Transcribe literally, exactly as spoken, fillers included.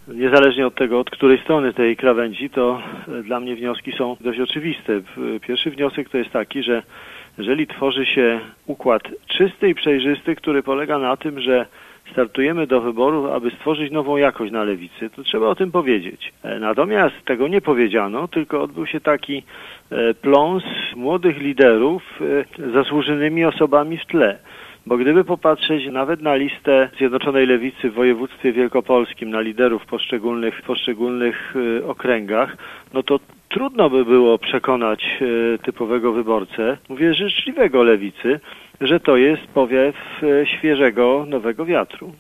Niezależnie od tego, od której strony tej krawędzi, to dla mnie wnioski są dość oczywiste. Pierwszy wniosek to jest taki, że jeżeli tworzy się układ czysty i przejrzysty, który polega na tym, że startujemy do wyborów, aby stworzyć nową jakość na lewicy, to trzeba o tym powiedzieć. Natomiast tego nie powiedziano, tylko odbył się taki pląs młodych liderów z zasłużonymi osobami w tle. Bo gdyby popatrzeć nawet na listę Zjednoczonej Lewicy w województwie wielkopolskim, na liderów w poszczególnych, poszczególnych okręgach, no to trudno by było przekonać typowego wyborcę, mówię życzliwego lewicy, że to jest powiew świeżego, nowego wiatru.